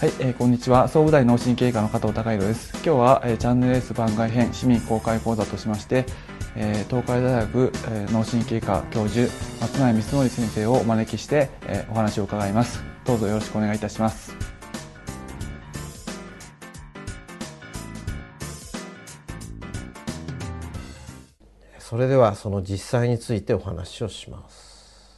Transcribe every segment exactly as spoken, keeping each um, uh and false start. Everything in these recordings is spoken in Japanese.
はい、えー、こんにちは。総武大脳神経科の加藤孝弘です。今日は、えー、チャンネル S 番外編市民公開講座としまして、えー、東海大学、えー、脳神経科教授松内光則先生をお招きして、えー、お話を伺います。どうぞよろしくお願いいたします。 それではその実際についてお話をします。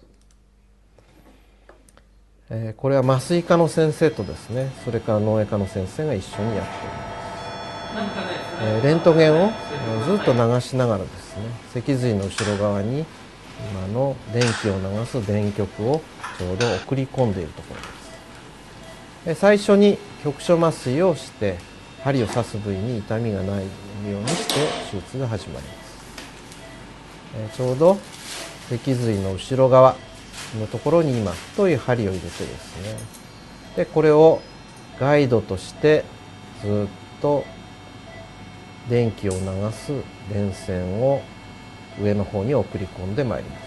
えー、これは麻酔科の先生とですね、それから脳外科の先生が一緒にやっております。えー、レントゲンをずっと流しながらですね、脊髄の後ろ側に今の電気を流す電極をちょうど送り込んでいるところです。えー、最初に局所麻酔をして針を刺す部位に痛みがないようにして手術が始まります。えー、ちょうど脊髄の後ろ側のところに今太い針を入れてですね、でこれをガイドとしてずっと電気を流す電線を上の方に送り込んでまいり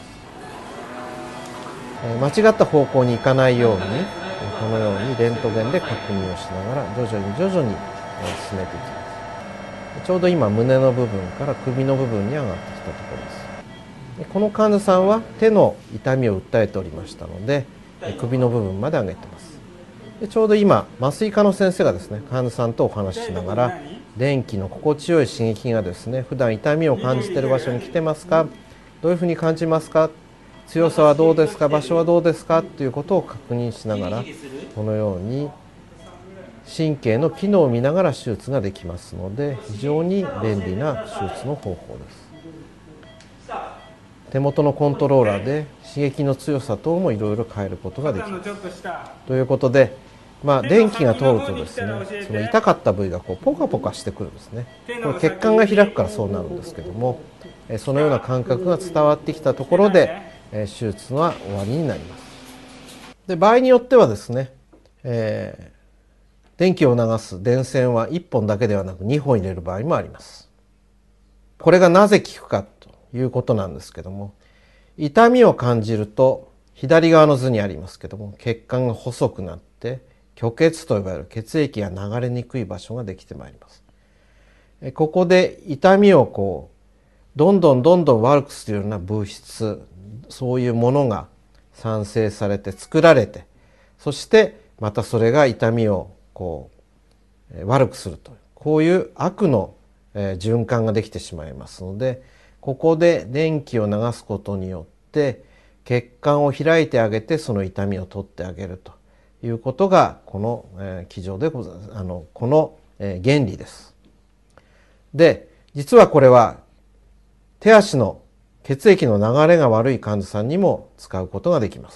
ます。間違った方向に行かないようにこのようにレントゲンで確認をしながら徐々に徐々に進めていきます。ちょうど今胸の部分から首の部分に上がってきたところです。この患者さんは手の痛みを訴えておりましたので首の部分まで上げてます。でちょうど今麻酔科の先生がですね患者さんとお話ししながら電気の心地よい刺激がですね普段痛みを感じている場所に来てますか、どういうふうに感じますか、強さはどうですか、場所はどうですかということを確認しながらこのように神経の機能を見ながら手術ができますので非常に便利な手術の方法です。手元のコントローラーで刺激の強さ等もいろいろ変えることができます。ということで、まあ、電気が通るとですねその痛かった部位がこうポカポカしてくるんですね。これ血管が開くからそうなるんですけどもそのような感覚が伝わってきたところで手術は終わりになります。で場合によってはですね、えー、電気を流す電線はいっぽんだけではなくにほん入れる場合もあります。これがなぜ効くかということなんですけども、痛みを感じると左側の図にありますけども血管が細くなって虚血と呼ばれる血液が流れにくい場所ができてまいります。ここで痛みをこうどんどんどんどん悪くするような物質、そういうものが産生されて作られて、そしてまたそれが痛みをこう悪くするというこういう悪の循環ができてしまいますので、ここで電気を流すことによって血管を開いてあげてその痛みを取ってあげるということがこの基準でございます。あのこの原理です。で実はこれは手足の血液の流れが悪い患者さんにも使うことができます。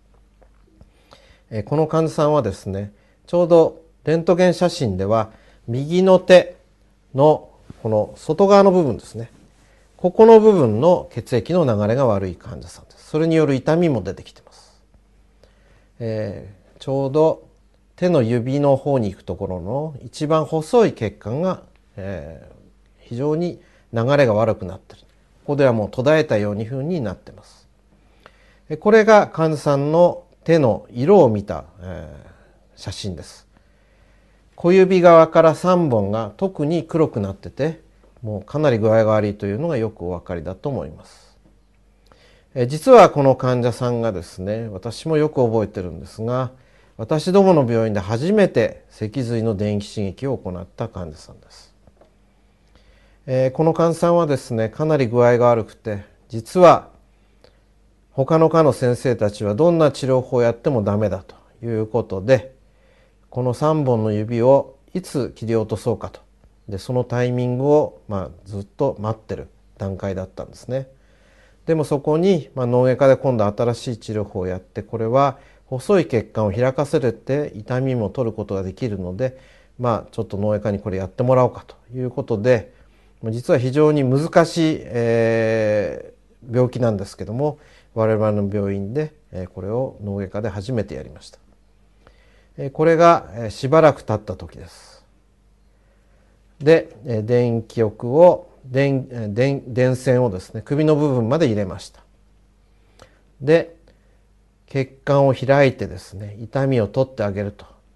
この患者さんはですねちょうどレントゲン写真では右の手のこの外側の部分ですね、ここの部分の血液の流れが悪い患者さんです。それによる痛みも出てきています。えー、ちょうど手の指の方に行くところの一番細い血管が、えー、非常に流れが悪くなっている。ここではもう途絶えたように風になっています。これが患者さんの手の色を見た、えー、写真です。小指側からさんぼんが特に黒くなってて、もうかなり具合が悪いというのがよくお分かりだと思います。え実はこの患者さんがですね、私もよく覚えてるんですが、私どもの病院で初めて脊髄の電気刺激を行った患者さんです。えー、この患者さんはですね、かなり具合が悪くて、実は他の科の先生たちはどんな治療法をやってもダメだということで、このさんぼんの指をいつ切り落とそうかと。でそのタイミングを、まあ、ずっと待ってる段階だったんですね。でもそこに、まあ、脳外科で今度新しい治療法をやって、これは細い血管を開かせれて痛みも取ることができるので、まあ、ちょっと脳外科にこれやってもらおうかということで、実は非常に難しい、えー、病気なんですけども、我々の病院でこれを脳外科で初めてやりました。これがしばらく経った時です。で電極を 電, 電, 電線をですね首の部分まで入れました。で血管を開いてですね痛みを取ってあげると、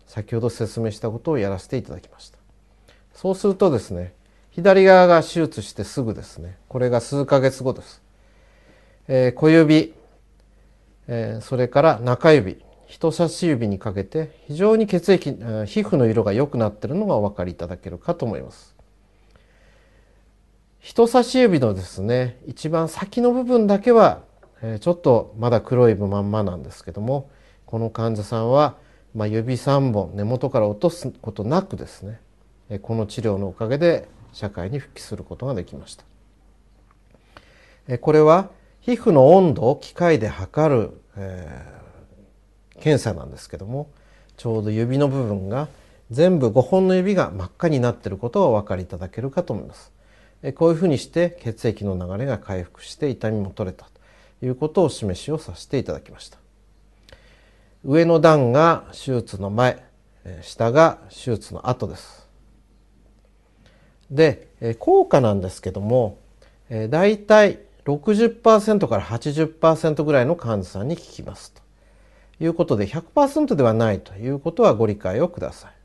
先ほど説明したことをやらせていただきました。そうするとですね、左側が手術してすぐですね、これが数ヶ月後です。えー、小指、えー、それから中指、人差し指にかけて非常に血液、皮膚の色が良くなっているのがお分かりいただけるかと思います。人差し指のですね、一番先の部分だけは、えー、ちょっとまだ黒いまんまなんですけども、この患者さんは、まあ、指さんぼん根元から落とすことなくですね、この治療のおかげで社会に復帰することができました。これは皮膚の温度を機械で測る、えー、検査なんですけども、ちょうど指の部分が全部ごほんの指が真っ赤になっていることがお分かりいただけるかと思います。こういうふうにして血液の流れが回復して痛みも取れたということをお示しをさせていただきました。上の段が手術の前、下が手術の後です。で、効果なんですけども、だいたい ろくじゅっパーセント から はちじゅっパーセント ぐらいの患者さんに効きますということで ひゃくパーセント ではないということはご理解をください。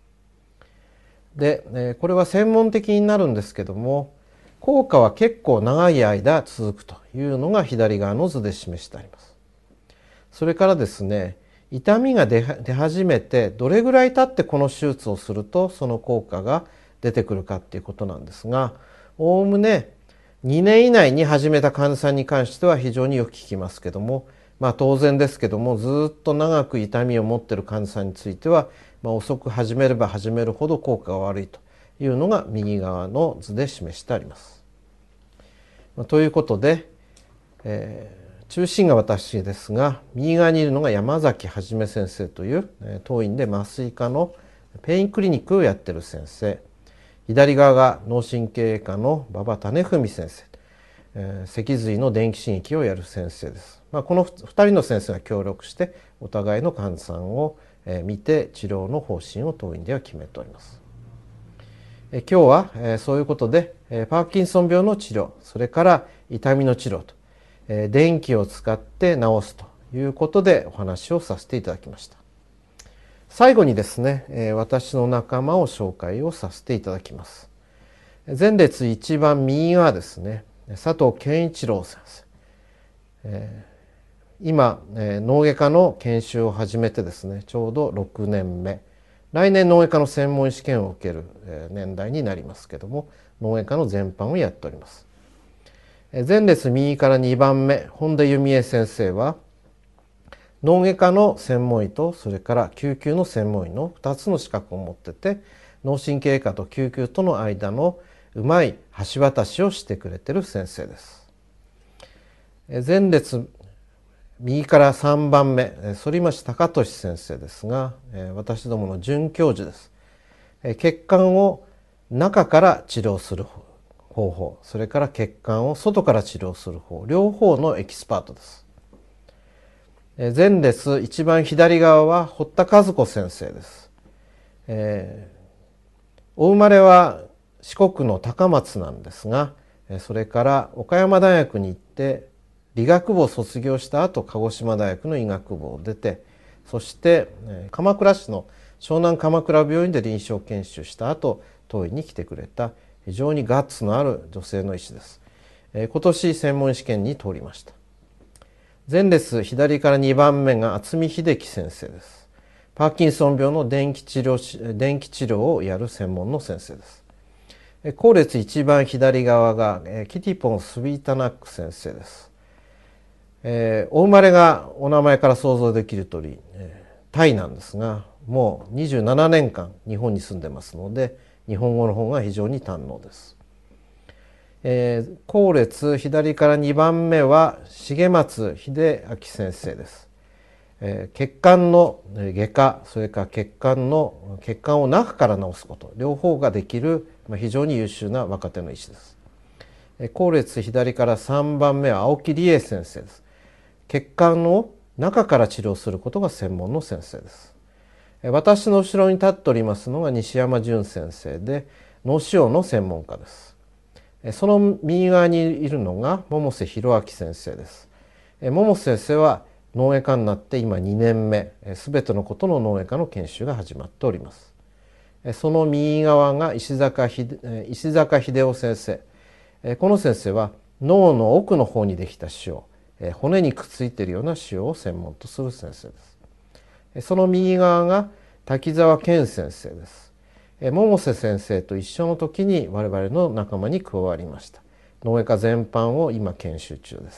で、これは専門的になるんですけども、効果は結構長い間続くというのが左側の図で示してあります。それからですね、痛みが出始めてどれぐらい経ってこの手術をするとその効果が出てくるかっていうことなんですが、おおむねにねん以内に始めた患者さんに関しては非常によく効きますけども、まあ当然ですけども、ずっと長く痛みを持っている患者さんについては、まあ、遅く始めれば始めるほど効果が悪いというのが右側の図で示してあります。まあ、ということで、えー中心が私ですが、右側にいるのが山崎はじめ先生という当院で麻酔科のペインクリニックをやっている先生、左側が脳神経科の馬場種文先生、えー、脊髄の電気刺激をやる先生です。まあ、このふたりの先生が協力してお互いの患者さんを見て治療の方針を当院では決めております。え今日は、えー、そういうことで、えー、パーキンソン病の治療、それから痛みの治療と電気を使って治すということでお話をさせていただきました。最後にですね、私の仲間を紹介をさせていただきます。前列一番右側ですね、佐藤健一郎先生。今、脳外科の研修を始めてですね、ちょうどろくねんめ。来年脳外科の専門試験を受ける年代になりますけども、脳外科の全般をやっております。前列右からにばんめ、本田弓江先生は脳外科の専門医とそれから救急の専門医のふたつの資格を持ってて、脳神経科と救急との間のうまい橋渡しをしてくれてる先生です。前列右からさんばんめ、反町隆俊先生ですが、私どもの准教授です。血管を中から治療する方法、それから血管を外から治療する方、両方のエキスパートです。前列一番左側は堀田和子先生です。えー、お生まれは四国の高松なんですが、それから岡山大学に行って理学部を卒業した後、鹿児島大学の医学部を出て、そして鎌倉市の湘南鎌倉病院で臨床研修した後、当院に来てくれた非常にガッツのある女性の医師です。今年専門試験に通りました。前列左からにばんめが渥美秀樹先生です。パーキンソン病の電気治療、電気治療をやる専門の先生です。後列一番左側がキティポン・スビータナック先生です。えー、お生まれがお名前から想像できる通り、えー、タイなんですが、もうにじゅうななねんかん日本に住んでますので、日本語の方が非常に堪能です。えー、後列左からにばんめは重松秀明先生です。えー、血管の外科、それから血管の血管を中から治すこと、両方ができる、まあ、非常に優秀な若手の医師です。えー、後列左からさんばんめは青木理恵先生です。血管を中から治療することが専門の先生です。私の後ろに立っておりますのが西山淳先生で、脳腫瘍の専門家です。その右側にいるのが百瀬弘明先生です。百瀬先生は脳外科になって今にねんめ、すべてのことの脳外科の研修が始まっております。その右側が石坂秀石坂秀夫先生。この先生は脳の奥の方にできた腫瘍、骨にくっついているような腫瘍を専門とする先生です。その右側が滝沢健先生です。百瀬先生と一緒の時に我々の仲間に加わりました。脳外科全般を今研修中です。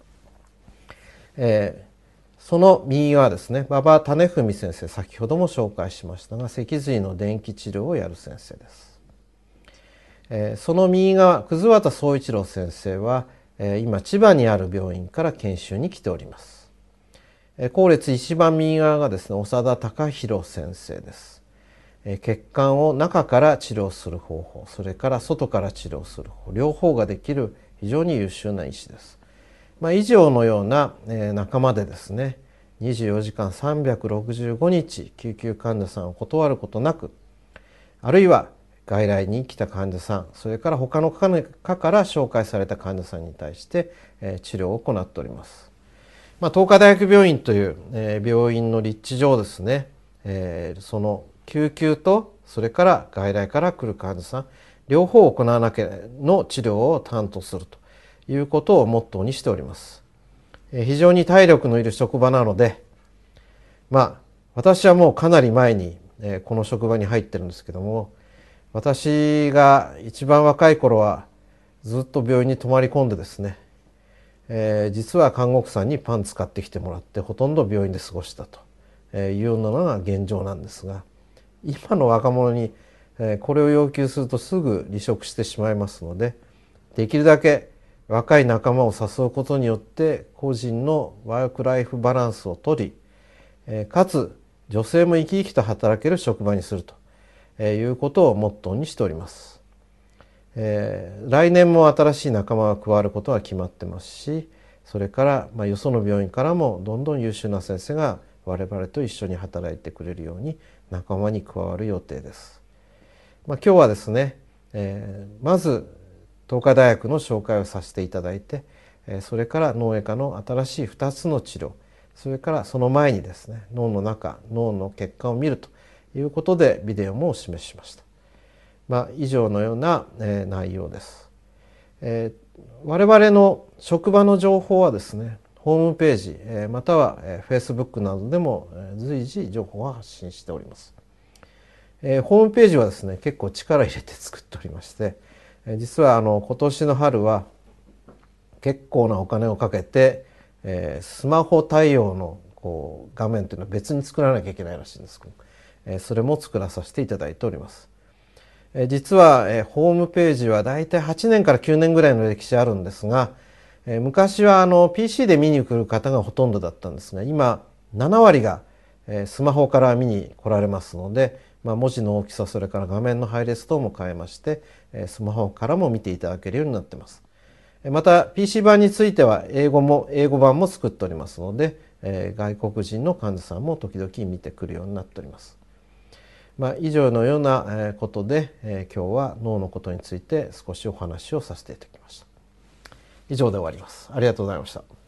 えーその右側ですね、馬場種文先生、先ほども紹介しましたが、脊髄の電気治療をやる先生です。えー、その右側、葛畑総一郎先生は、えー、今千葉にある病院から研修に来ております。えー、後列一番右側がですね、長田隆弘先生です。えー、血管を中から治療する方法、それから外から治療する方法、両方ができる非常に優秀な医師です。まあ、以上のような仲間でですね、にじゅうよじかんさんびゃくろくじゅうごにち救急患者さんを断ることなく、あるいは外来に来た患者さん、それから他の科から紹介された患者さんに対して治療を行っております。まあ、東海大学病院という病院の立地上ですね、その救急とそれから外来から来る患者さん両方を行わなきゃの治療を担当するということをモットーにしております。非常に体力のいる職場なので、まあ私はもうかなり前にこの職場に入ってるんですけども、私が一番若い頃はずっと病院に泊まり込んでですね、えー、実は看護婦さんにパンツ買ってきてもらってほとんど病院で過ごしたというのが現状なんですが、今の若者にこれを要求するとすぐ離職してしまいますので、できるだけ若い仲間を誘うことによって個人のワークライフバランスをとり、かつ女性も生き生きと働ける職場にするということをモットーにしております。えー、来年も新しい仲間が加わることは決まってますし、それから、まあ、よその病院からもどんどん優秀な先生が我々と一緒に働いてくれるように仲間に加わる予定です。まあ、今日はですね、えー、まず東海大学の紹介をさせていただいて、それから脳外科の新しいふたつの治療、それからその前にですね、脳の中、脳の血管を見るということでビデオもお示ししました。まあ、以上のような内容です。えー、我々の職場の情報はですね、ホームページまたは Facebook などでも随時情報を発信しております。えー、ホームページはですね、結構力入れて作っておりまして、実はあの今年の春は結構なお金をかけて、えー、スマホ対応のこう画面というのは別に作らなきゃいけないらしいんですけど、えー、それも作らさせていただいております。えー、実は、えー、ホームページはだいたいはちねんからきゅうねんぐらいの歴史あるんですが、えー、昔はあの ピーシー で見に来る方がほとんどだったんですが、今ななわりが、えー、スマホから見に来られますので、まあ、文字の大きさ、それから画面の配列等も変えまして、スマホからも見ていただけるようになっています。また ピーシー 版については英語も英語版も作っておりますので、外国人の患者さんも時々見てくるようになっております。まあ、以上のようなことで今日は脳のことについて少しお話をさせていただきました。以上で終わります。ありがとうございました。